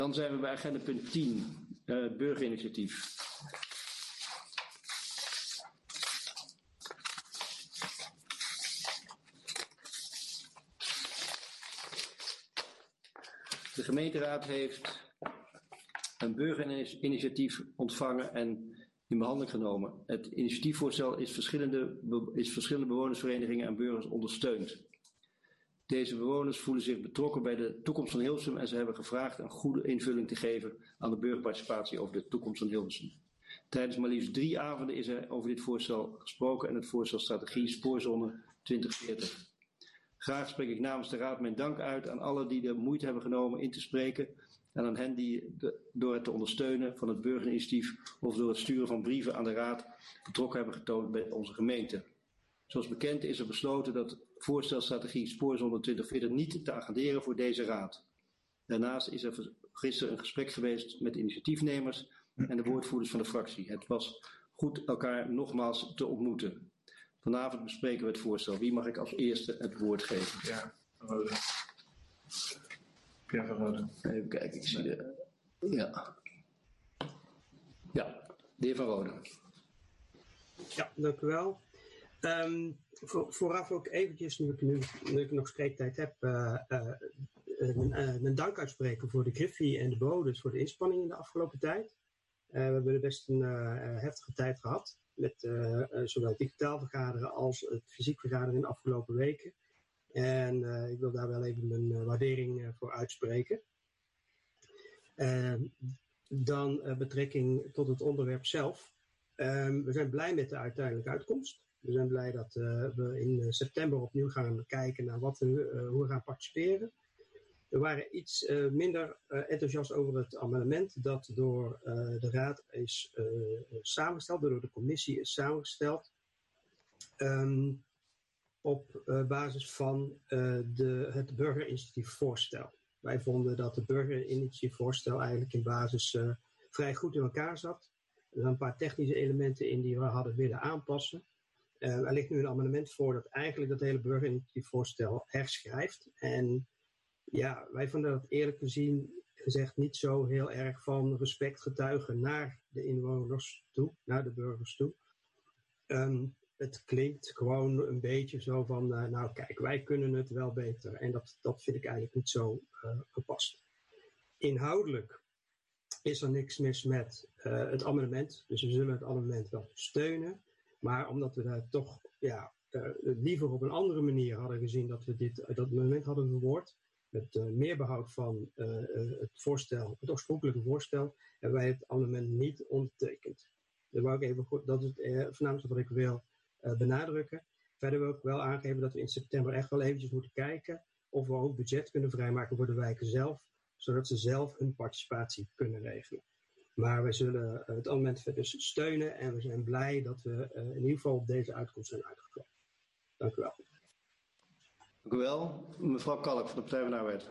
Dan zijn we bij agenda punt 10, burgerinitiatief. De gemeenteraad heeft een burgerinitiatief ontvangen en in behandeling genomen. Het initiatiefvoorstel is verschillende bewonersverenigingen en burgers ondersteund. Deze bewoners voelen zich betrokken bij de toekomst van Hilversum en ze hebben gevraagd een goede invulling te geven aan de burgerparticipatie over de toekomst van Hilversum. Tijdens maar liefst 3 avonden is er over dit voorstel gesproken en het voorstel strategie Spoorzone 2040. Graag spreek ik namens de Raad mijn dank uit aan allen die de moeite hebben genomen in te spreken en aan hen die door het te ondersteunen van het burgerinitiatief of door het sturen van brieven aan de Raad betrokken hebben getoond bij onze gemeente. Zoals bekend is er besloten dat voorstelstrategie Spoorzone 2040 niet te agenderen voor deze Raad. Daarnaast is er gisteren een gesprek geweest met de initiatiefnemers en de woordvoerders van de fractie. Het was goed elkaar nogmaals te ontmoeten. Vanavond bespreken we het voorstel. Wie mag ik als eerste het woord geven? Ja, Van Rode. Pierre van Rode. Even kijken, ik zie de... Ja. Ja, de heer Van Rode. Ja, dank u wel. Vooraf ook eventjes, nu ik nog spreektijd heb, een dank uitspreken voor de Griffie en de Bodes voor de inspanning in de afgelopen tijd. We hebben best een heftige tijd gehad met zowel digitaal vergaderen als het fysiek vergaderen in de afgelopen weken. En ik wil daar wel even mijn waardering voor uitspreken. Dan betrekking tot het onderwerp zelf. We zijn blij met de uiteindelijke uitkomst. We zijn blij dat we in september opnieuw gaan kijken naar hoe we gaan participeren. We waren iets minder enthousiast over het amendement dat door de Raad is samengesteld, door de commissie is samengesteld. Op basis van het burgerinitiatiefvoorstel. Wij vonden dat het burgerinitiatiefvoorstel eigenlijk in basis vrij goed in elkaar zat. Er zijn een paar technische elementen in die we hadden willen aanpassen. Er ligt nu een amendement voor dat eigenlijk dat hele burgerinitiatiefvoorstel herschrijft. En ja, wij vonden dat eerlijk gezegd niet zo heel erg van respect getuigen naar de inwoners toe, naar de burgers toe. Het klinkt gewoon een beetje zo van, nou kijk, wij kunnen het wel beter. En dat vind ik eigenlijk niet zo gepast. Inhoudelijk is er niks mis met het amendement. Dus we zullen het amendement wel steunen. Maar omdat we daar toch liever op een andere manier hadden gezien dat we dat amendement hadden verwoord. Met meer behoud van het oorspronkelijke voorstel, hebben wij het amendement niet ondertekend. Dat is het voornaamste wat ik wil benadrukken. Verder wil ik wel aangeven dat we in september echt wel eventjes moeten kijken of we ook budget kunnen vrijmaken voor de wijken zelf, zodat ze zelf hun participatie kunnen regelen. Maar wij zullen het amendement verder steunen en we zijn blij dat we in ieder geval op deze uitkomst zijn uitgekomen. Dank u wel. Dank u wel. Mevrouw Kalk van de Partij van de Arbeid.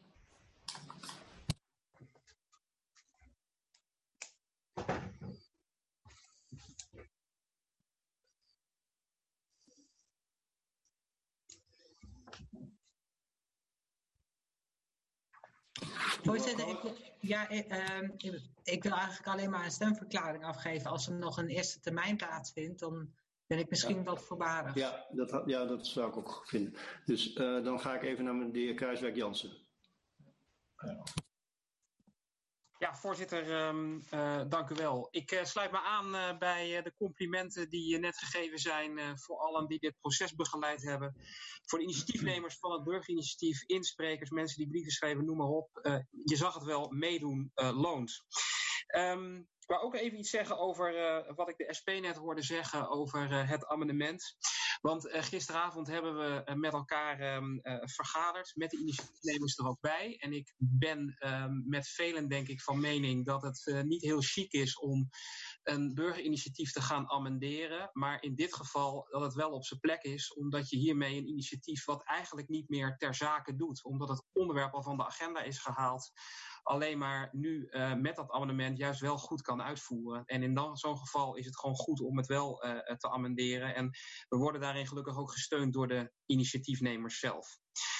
Voorzitter, ik wil eigenlijk alleen maar een stemverklaring afgeven. Als er nog een eerste termijn plaatsvindt, dan ben ik misschien wat voorbarig. Ja, dat zou ik ook vinden. Dus dan ga ik even naar de heer Kruiswijk-Jansen. Ja, voorzitter, dank u wel. Ik sluit me aan bij de complimenten die net gegeven zijn voor allen die dit proces begeleid hebben. Voor de initiatiefnemers van het burgerinitiatief, insprekers, mensen die brieven schrijven, noem maar op. Je zag het wel, meedoen loont. Ik wou ook even iets zeggen over wat ik de SP net hoorde zeggen over het amendement. Want gisteravond hebben we met elkaar vergaderd, met de initiatiefnemers er ook bij. En ik ben met velen denk ik van mening dat het niet heel chic is om een burgerinitiatief te gaan amenderen. Maar in dit geval dat het wel op zijn plek is, omdat je hiermee een initiatief wat eigenlijk niet meer ter zake doet. Omdat het onderwerp al van de agenda is gehaald, alleen maar nu met dat amendement juist wel goed kan uitvoeren. En in zo'n geval is het gewoon goed om het wel te amenderen. En we worden daarin gelukkig ook gesteund door de initiatiefnemers zelf.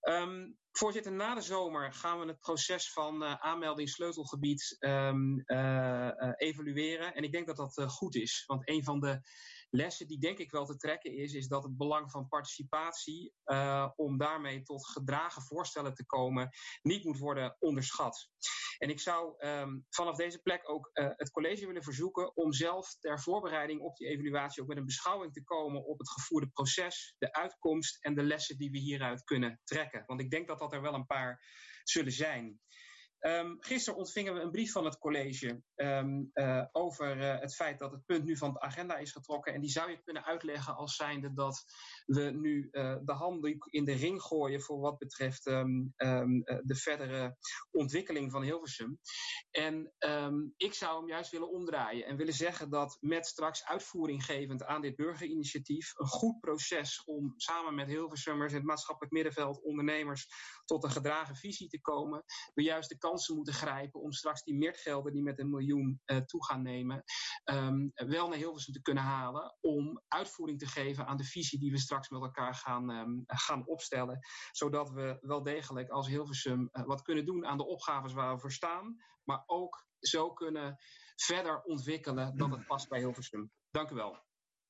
Voorzitter, na de zomer gaan we het proces van aanmelding sleutelgebied evalueren. En ik denk dat dat goed is. Want een van de lessen die denk ik wel te trekken is dat het belang van participatie, om daarmee tot gedragen voorstellen te komen, niet moet worden onderschat. En ik zou vanaf deze plek ook het college willen verzoeken om zelf ter voorbereiding op die evaluatie ook met een beschouwing te komen op het gevoerde proces, de uitkomst en de lessen die we hieruit kunnen trekken. Want ik denk dat er wel een paar zullen zijn. Gisteren ontvingen we een brief van het college over het feit dat het punt nu van de agenda is getrokken. En die zou je kunnen uitleggen als zijnde dat we nu de handdoek in de ring gooien voor wat betreft de verdere ontwikkeling van Hilversum. En ik zou hem juist willen omdraaien en willen zeggen dat met straks uitvoering gevend aan dit burgerinitiatief een goed proces om samen met Hilversummers, het maatschappelijk middenveld, ondernemers tot een gedragen visie te komen, we juist de kansen moeten grijpen om straks die meergelden die met 1 miljoen toe gaan nemen, wel naar Hilversum te kunnen halen om uitvoering te geven aan de visie die we straks met elkaar gaan opstellen. Zodat we wel degelijk als Hilversum wat kunnen doen aan de opgaves waar we voor staan, maar ook zo kunnen verder ontwikkelen dat het past bij Hilversum. Dank u wel.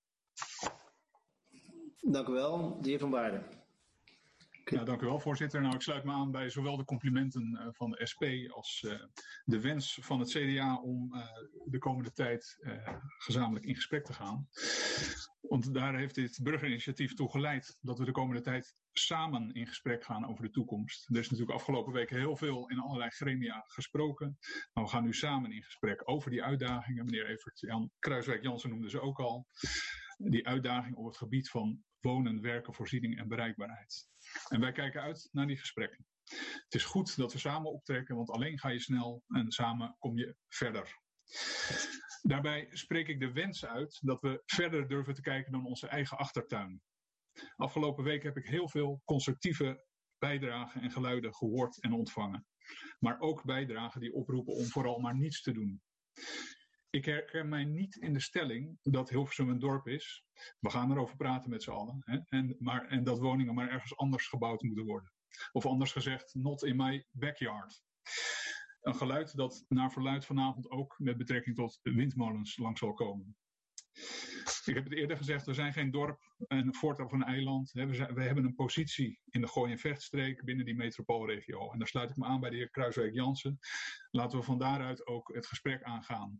Dank u wel. De heer Van Baarden. Ja, dank u wel, voorzitter. Nou, ik sluit me aan bij zowel de complimenten van de SP als de wens van het CDA om de komende tijd gezamenlijk in gesprek te gaan. Want daar heeft dit burgerinitiatief toe geleid dat we de komende tijd samen in gesprek gaan over de toekomst. Er is natuurlijk afgelopen weken heel veel in allerlei gremia gesproken. Maar we gaan nu samen in gesprek over die uitdagingen. Meneer Evert Kruiswijk-Jansen noemde ze ook al. Die uitdaging op het gebied van wonen, werken, voorziening en bereikbaarheid. En wij kijken uit naar die gesprekken. Het is goed dat we samen optrekken, want alleen ga je snel en samen kom je verder. Daarbij spreek ik de wens uit dat we verder durven te kijken dan onze eigen achtertuin. Afgelopen week heb ik heel veel constructieve bijdragen en geluiden gehoord en ontvangen. Maar ook bijdragen die oproepen om vooral maar niets te doen. Ik herken mij niet in de stelling dat Hilversum een dorp is. We gaan erover praten met z'n allen. Hè? En dat woningen maar ergens anders gebouwd moeten worden. Of anders gezegd, not in my backyard. Een geluid dat naar verluidt vanavond ook met betrekking tot windmolens langs zal komen. Ik heb het eerder gezegd, we zijn geen dorp, een fort of een eiland. We hebben een positie in de Gooi- en Vechtstreek binnen die metropoolregio. En daar sluit ik me aan bij de heer Kruiswijk-Jansen. Laten we van daaruit ook het gesprek aangaan.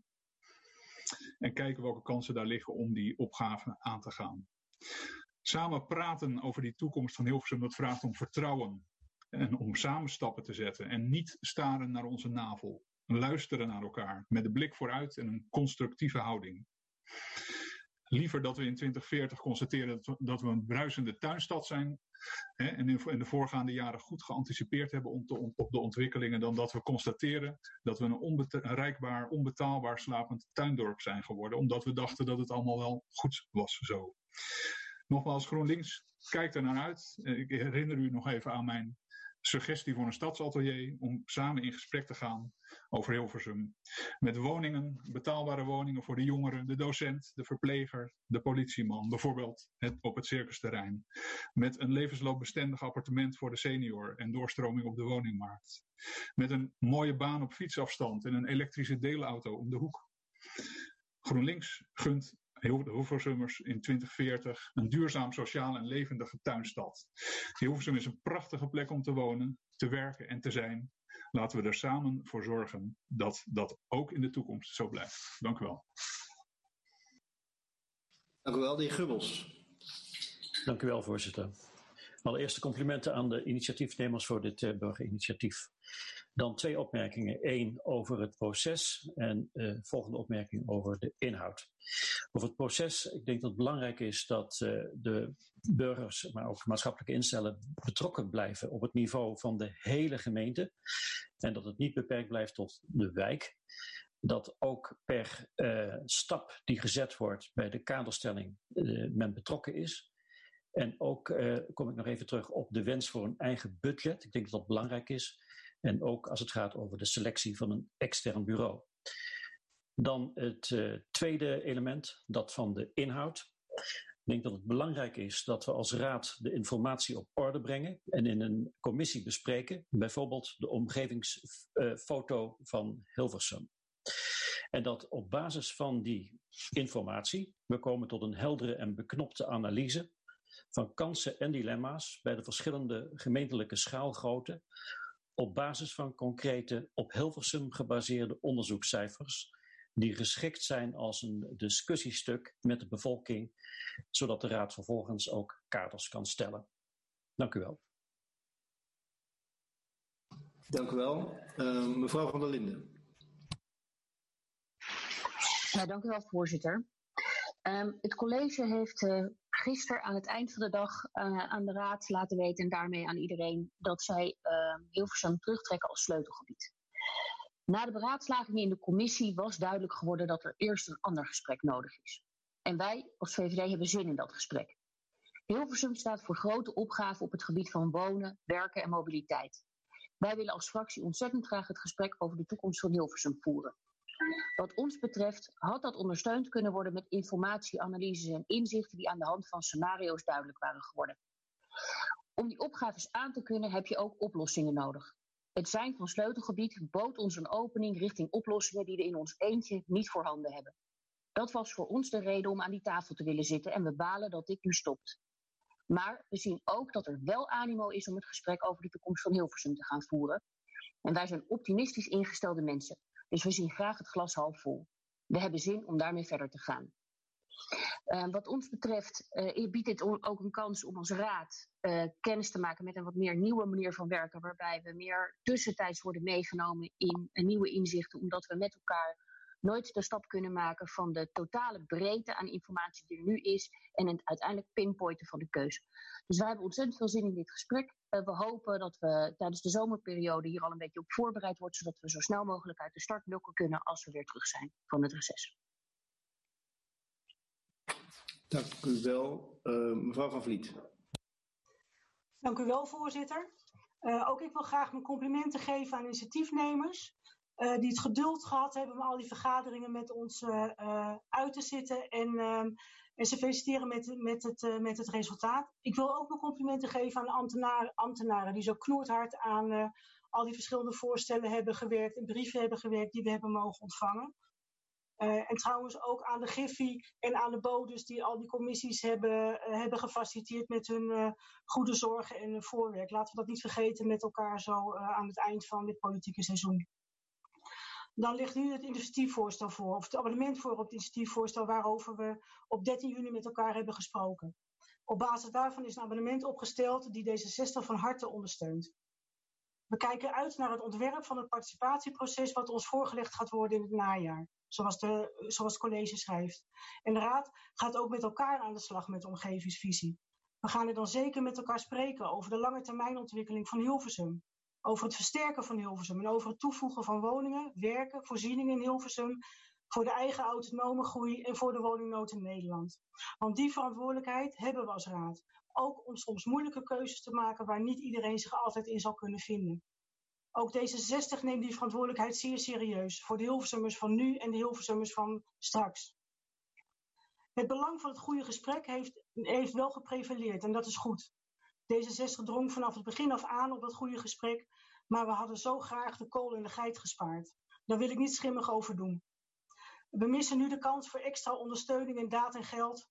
En kijken welke kansen daar liggen om die opgave aan te gaan. Samen praten over die toekomst van Hilversum, dat vraagt om vertrouwen. En om samen stappen te zetten. En niet staren naar onze navel. Luisteren naar elkaar. Met de blik vooruit en een constructieve houding. Liever dat we in 2040 constateren dat we een bruisende tuinstad zijn. En in de voorgaande jaren goed geanticipeerd hebben op de ontwikkelingen. Dan dat we constateren dat we een onbereikbaar, onbetaalbaar slapend tuindorp zijn geworden. Omdat we dachten dat het allemaal wel goed was zo. Nogmaals, GroenLinks kijkt er naar uit. Ik herinner u nog even aan mijn suggestie voor een stadsatelier om samen in gesprek te gaan over Hilversum. Met woningen, betaalbare woningen voor de jongeren, de docent, de verpleger, de politieman, bijvoorbeeld op het circusterrein. Met een levensloopbestendig appartement voor de senior en doorstroming op de woningmarkt. Met een mooie baan op fietsafstand en een elektrische deelauto om de hoek. GroenLinks gunt Hilversummers in 2040 een duurzaam, sociaal en levendige tuinstad. Hilversum is een prachtige plek om te wonen, te werken en te zijn. Laten we er samen voor zorgen dat dat ook in de toekomst zo blijft. Dank u wel. Dank u wel, de heer Gubbels. Dank u wel, voorzitter. Allereerst de complimenten aan de initiatiefnemers voor dit burgerinitiatief. Dan 2 opmerkingen. 1 over het proces en volgende opmerking over de inhoud. Over het proces, ik denk dat het belangrijk is dat de burgers, maar ook maatschappelijke instellingen betrokken blijven op het niveau van de hele gemeente. En dat het niet beperkt blijft tot de wijk. Dat ook per stap die gezet wordt bij de kaderstelling men betrokken is. En ook kom ik nog even terug op de wens voor een eigen budget. Ik denk dat dat belangrijk is. En ook als het gaat over de selectie van een extern bureau. Dan het tweede element, dat van de inhoud. Ik denk dat het belangrijk is dat we als raad de informatie op orde brengen en in een commissie bespreken, bijvoorbeeld de omgevingsfoto van Hilversum. En dat op basis van die informatie we komen tot een heldere en beknopte analyse van kansen en dilemma's bij de verschillende gemeentelijke schaalgrootte op basis van concrete, op Hilversum gebaseerde onderzoekscijfers die geschikt zijn als een discussiestuk met de bevolking, zodat de Raad vervolgens ook kaders kan stellen. Dank u wel. Dank u wel. Mevrouw van der Linden. Ja, dank u wel, voorzitter. Het college heeft gisteren aan het eind van de dag aan de Raad laten weten en daarmee aan iedereen dat zij Hilversum terugtrekken als sleutelgebied. Na de beraadslagingen in de commissie was duidelijk geworden dat er eerst een ander gesprek nodig is. En wij als VVD hebben zin in dat gesprek. Hilversum staat voor grote opgaven op het gebied van wonen, werken en mobiliteit. Wij willen als fractie ontzettend graag het gesprek over de toekomst van Hilversum voeren. Wat ons betreft had dat ondersteund kunnen worden met informatie, analyses en inzichten die aan de hand van scenario's duidelijk waren geworden. Om die opgaves aan te kunnen heb je ook oplossingen nodig. Het zijn van sleutelgebied bood ons een opening richting oplossingen die we in ons eentje niet voorhanden hebben. Dat was voor ons de reden om aan die tafel te willen zitten en we balen dat dit nu stopt. Maar we zien ook dat er wel animo is om het gesprek over de toekomst van Hilversum te gaan voeren. En wij zijn optimistisch ingestelde mensen. Dus we zien graag het glas half vol. We hebben zin om daarmee verder te gaan. Wat ons betreft biedt dit ook een kans om als raad kennis te maken met een wat meer nieuwe manier van werken, waarbij we meer tussentijds worden meegenomen in nieuwe inzichten, omdat we met elkaar nooit de stap kunnen maken van de totale breedte aan informatie die er nu is en het uiteindelijk pinpointen van de keuze. Dus wij hebben ontzettend veel zin in dit gesprek. We hopen dat we tijdens de zomerperiode hier al een beetje op voorbereid worden, zodat we zo snel mogelijk uit de startblokken kunnen als we weer terug zijn van het reces. Dank u wel. Mevrouw van Vliet. Dank u wel, voorzitter. Ook ik wil graag mijn complimenten geven aan initiatiefnemers die het geduld gehad hebben om al die vergaderingen met ons uit te zitten en ze feliciteren met het resultaat. Ik wil ook mijn complimenten geven aan de ambtenaren die zo knoerhard aan al die verschillende voorstellen hebben gewerkt en brieven hebben gewerkt die we hebben mogen ontvangen. En trouwens ook aan de Griffie en aan de bodes die al die commissies hebben gefaciliteerd met hun goede zorgen en voorwerk. Laten we dat niet vergeten met elkaar zo aan het eind van dit politieke seizoen. Dan ligt nu het initiatiefvoorstel voor, of het abonnement voor op het initiatiefvoorstel waarover we op 13 juni met elkaar hebben gesproken. Op basis daarvan is een abonnement opgesteld die D66 van harte ondersteunt. We kijken uit naar het ontwerp van het participatieproces wat ons voorgelegd gaat worden in het najaar, zoals het college schrijft. En de Raad gaat ook met elkaar aan de slag met de omgevingsvisie. We gaan er dan zeker met elkaar spreken over de langetermijnontwikkeling van Hilversum, over het versterken van Hilversum en over het toevoegen van woningen, werken, voorzieningen in Hilversum voor de eigen autonome groei en voor de woningnood in Nederland. Want die verantwoordelijkheid hebben we als Raad. Ook om soms moeilijke keuzes te maken waar niet iedereen zich altijd in zal kunnen vinden. Ook D66 neemt die verantwoordelijkheid zeer serieus voor de Hilversummers van nu en de Hilversummers van straks. Het belang van het goede gesprek heeft wel geprevaleerd en dat is goed. D66 drong vanaf het begin af aan op dat goede gesprek, maar we hadden zo graag de kool en de geit gespaard. Daar wil ik niet schimmig over doen. We missen nu de kans voor extra ondersteuning in daad en geld.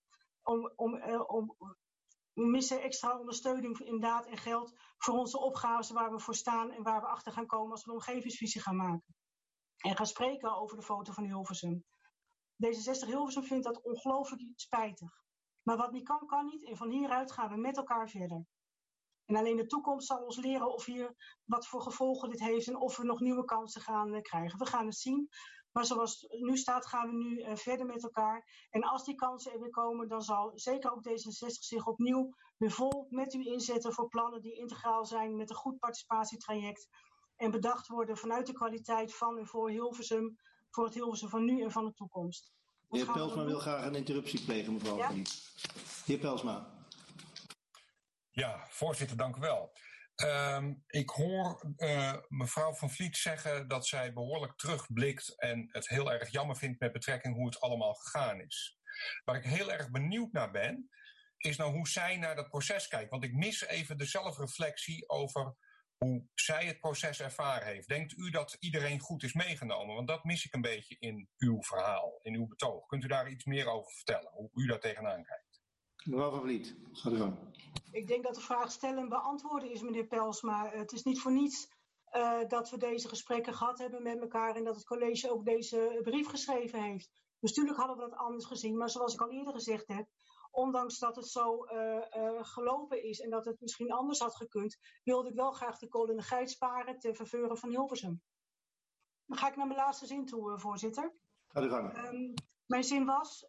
We missen extra ondersteuning in daad en geld voor onze opgaves waar we voor staan en waar we achter gaan komen als we een omgevingsvisie gaan maken. En gaan spreken over de foto van Hilversum. D66 Hilversum vindt dat ongelooflijk spijtig. Maar wat niet kan, kan niet. En van hieruit gaan we met elkaar verder. En alleen de toekomst zal ons leren wat voor gevolgen dit heeft en of we nog nieuwe kansen gaan krijgen. We gaan het zien. Maar zoals het nu staat gaan we nu verder met elkaar. En als die kansen er weer komen, dan zal zeker ook D66 zich opnieuw weer vol met u inzetten voor plannen die integraal zijn met een goed participatietraject. En bedacht worden vanuit de kwaliteit van en voor Hilversum, voor het Hilversum van nu en van de toekomst. De heer Pelsma wil graag een interruptie plegen, mevrouw Van Vliet. Heer Pelsma. Ja, voorzitter, dank u wel. Ik hoor mevrouw Van Vliet zeggen dat zij behoorlijk terugblikt en het heel erg jammer vindt met betrekking hoe het allemaal gegaan is. Waar ik heel erg benieuwd naar ben, is nou hoe zij naar dat proces kijkt. Want ik mis even de zelfreflectie over hoe zij het proces ervaren heeft. Denkt u dat iedereen goed is meegenomen? Want dat mis ik een beetje in uw verhaal, in uw betoog. Kunt u daar iets meer over vertellen, hoe u daar tegenaan kijkt? Mevrouw van Vliet, ga er gang. Ik denk dat de vraag stellen en beantwoorden is, meneer Pelsma. Het is niet voor niets dat we deze gesprekken gehad hebben met elkaar en dat het college ook deze brief geschreven heeft. Dus natuurlijk hadden we dat anders gezien, maar zoals ik al eerder gezegd heb, ondanks dat het zo gelopen is en dat het misschien anders had gekund, wilde ik wel graag de kool en de geit sparen ter faveur van Hilversum. Dan ga ik naar mijn laatste zin toe, voorzitter. Ga er gang. Mijn zin was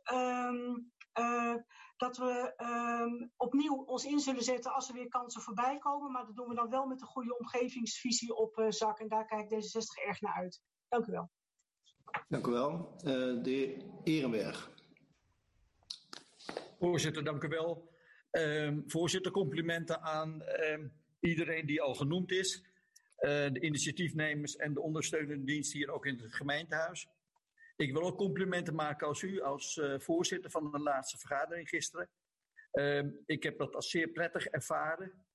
dat we opnieuw ons in zullen zetten als er weer kansen voorbij komen. Maar dat doen we dan wel met een goede omgevingsvisie op zak. En daar kijkt D66 erg naar uit. Dank u wel. Dank u wel. De heer Ehrenberg. Voorzitter, dank u wel. Voorzitter, complimenten aan iedereen die al genoemd is. De initiatiefnemers en de ondersteunende dienst hier ook in het gemeentehuis. Ik wil ook complimenten maken als u, als voorzitter van de laatste vergadering gisteren. Ik heb dat als zeer prettig ervaren.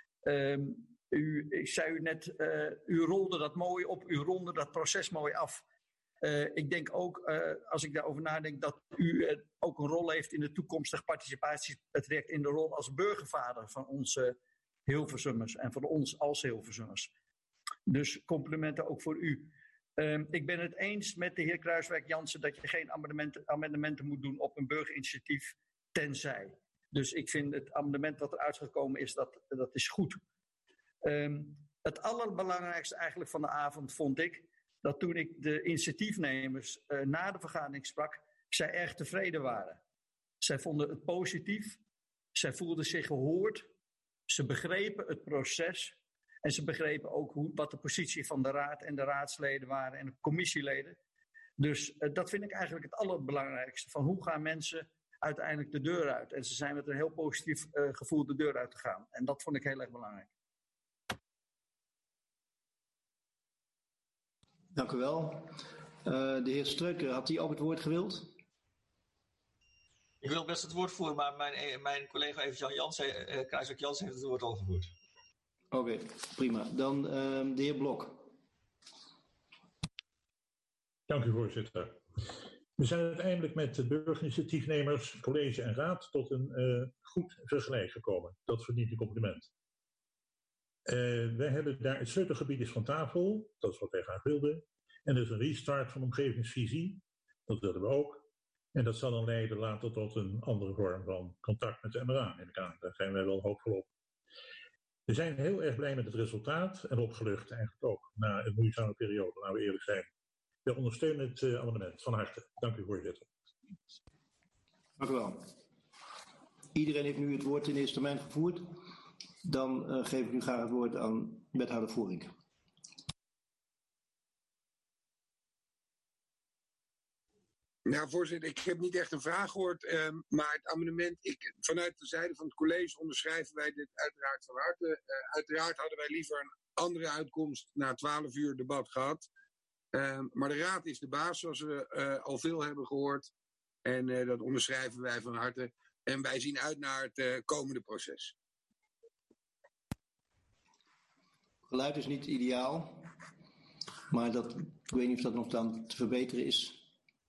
Ik zei u net, u rolde dat mooi op, u ronde dat proces mooi af. Ik denk ook, als ik daarover nadenk, dat u ook een rol heeft in de toekomstig participatietraject in de rol als burgervader van onze Hilversummers en van ons als Hilversummers. Dus complimenten ook voor u. Ik ben het eens met de heer Kruiswijk-Jansen dat je geen amendementen moet doen op een burgerinitiatief tenzij. Dus ik vind het amendement wat eruit gekomen is, dat is goed. Het allerbelangrijkste eigenlijk van de avond vond ik dat toen ik de initiatiefnemers na de vergadering sprak, zij erg tevreden waren. Zij vonden het positief, zij voelden zich gehoord, ze begrepen het proces en ze begrepen ook wat de positie van de raad en de raadsleden waren en de commissieleden. Dus dat vind ik eigenlijk het allerbelangrijkste. Van hoe gaan mensen uiteindelijk de deur uit? En ze zijn met een heel positief gevoel de deur uit gegaan. En dat vond ik heel erg belangrijk. Dank u wel. De heer Streuker, had hij ook het woord gewild? Ik wil best het woord voeren, maar mijn collega Jan Jansen, Kruiswijk Jansen heeft het woord al gevoerd. Oké, prima. Dan de heer Blok. Dank u, voorzitter. We zijn uiteindelijk met de burgerinitiatiefnemers, college en raad tot een goed vergelijk gekomen. Dat verdient een compliment. Wij hebben daar het sleutelgebied is van tafel, dat is wat wij graag wilden. En dus een restart van de omgevingsvisie, dat willen we ook. En dat zal dan leiden later tot een andere vorm van contact met de MRA, neem ik aan. Daar zijn wij wel hoopvol op. We zijn heel erg blij met het resultaat en opgelucht eigenlijk ook na een moeizame periode, laten we eerlijk zijn. We ondersteunen het amendement van harte. Dank u, voorzitter. Dank u wel. Iedereen heeft nu het woord in eerste termijn gevoerd. Dan geef ik nu graag het woord aan wethouder Voering. Nou, voorzitter, ik heb niet echt een vraag gehoord, maar het amendement, vanuit de zijde van het college onderschrijven wij dit uiteraard van harte. Uiteraard hadden wij liever een andere uitkomst na 12 uur debat gehad. Maar de raad is de baas, zoals we al veel hebben gehoord. En dat onderschrijven wij van harte. En wij zien uit naar het komende proces. Geluid is niet ideaal, maar ik weet niet of dat nog dan te verbeteren is.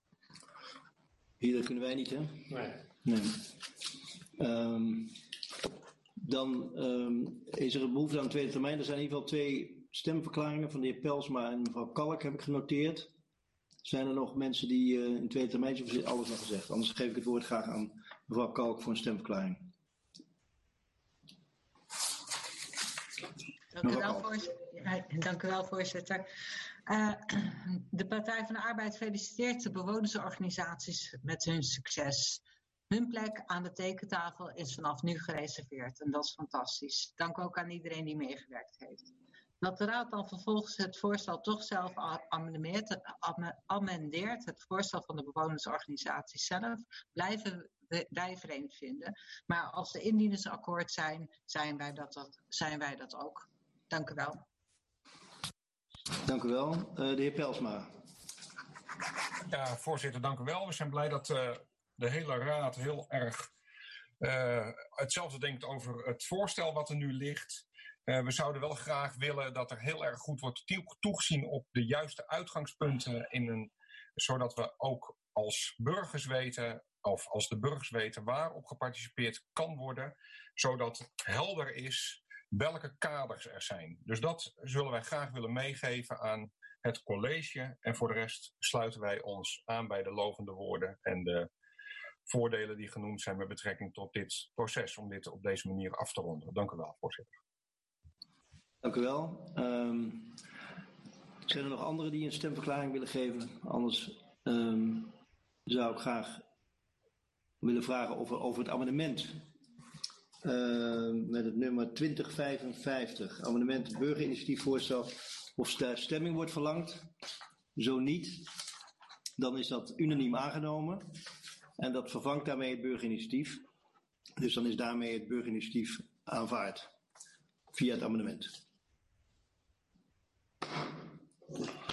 Hier kunnen wij niet, hè? Nee. Dan is er een behoefte aan een tweede termijn. Er zijn in ieder geval 2 stemverklaringen van de heer Pelsma en mevrouw Kalk, heb ik genoteerd. Zijn er nog mensen die in tweede termijn of is alles nog gezegd? Anders geef ik het woord graag aan mevrouw Kalk voor een stemverklaring. Dank u wel, voorzitter. De Partij van de Arbeid feliciteert de bewonersorganisaties met hun succes. Hun plek aan de tekentafel is vanaf nu gereserveerd en dat is fantastisch. Dank ook aan iedereen die meegewerkt heeft. Dat de Raad dan vervolgens het voorstel toch zelf amendeert, het voorstel van de bewonersorganisaties zelf, blijven wij vreemd vinden. Maar als de indieners akkoord zijn wij dat ook. Dank u wel. Dank u wel. De heer Pelsma. Ja, voorzitter, dank u wel. We zijn blij dat de hele raad heel erg hetzelfde denkt over het voorstel wat er nu ligt. We zouden wel graag willen dat er heel erg goed wordt toegezien op de juiste uitgangspunten, zodat we ook als burgers weten, of als de burgers weten waarop geparticipeerd kan worden, zodat helder is welke kaders er zijn. Dus dat zullen wij graag willen meegeven aan het college. En voor de rest sluiten wij ons aan bij de lovende woorden en de voordelen die genoemd zijn met betrekking tot dit proces, om dit op deze manier af te ronden. Dank u wel, voorzitter. Dank u wel. Zijn er nog anderen die een stemverklaring willen geven? Anders zou ik graag willen vragen over het amendement met het nummer 2055. Amendement burgerinitiatiefvoorstel. Of daar stemming wordt verlangd. Zo niet, dan is dat unaniem aangenomen. En dat vervangt daarmee het burgerinitiatief. Dus dan is daarmee het burgerinitiatief aanvaard. Via het amendement.